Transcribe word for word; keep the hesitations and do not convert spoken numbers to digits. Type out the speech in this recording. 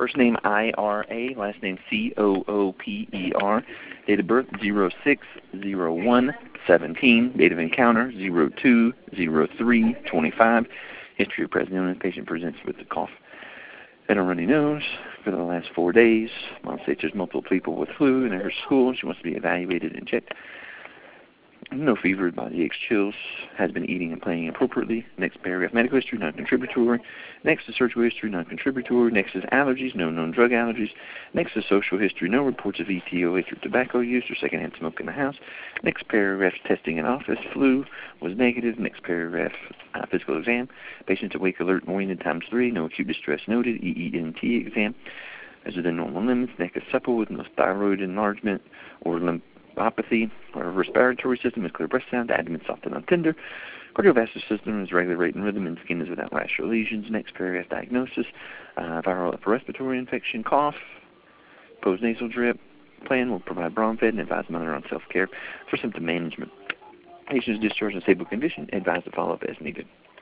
First name I R A, last name C O O P E R. Date of birth zero six zero one seventeen. Date of encounter zero two zero three twenty-five. History of present illness. Patient presents with a cough and a runny nose for the last four days. Mom states there's multiple people with flu in her school. She wants to be evaluated and checked. No fever, body aches, chills, has been eating and playing appropriately. Next paragraph, medical history, non-contributory. Next is surgical history, non-contributory. Next is allergies, no known drug allergies. Next is social history, no reports of E T O H or tobacco use or secondhand smoke in the house. Next paragraph, testing in office, flu was negative. Next paragraph, uh, physical exam. Patient's awake, alert, and oriented times three, no acute distress noted. E E N T exam. As within normal limits, neck is supple with no thyroid enlargement or lymph Apathy, or respiratory system is clear breast sound, abdomen soft and untender. Cardiovascular system is regular rate and rhythm, and skin is without rash or lesions. Next paragraph, diagnosis, uh, viral upper respiratory infection, cough, post-nasal drip. Plan will provide Bronfed and advise mother on self-care for symptom management. Patient is discharged in stable condition, advised to follow up as needed.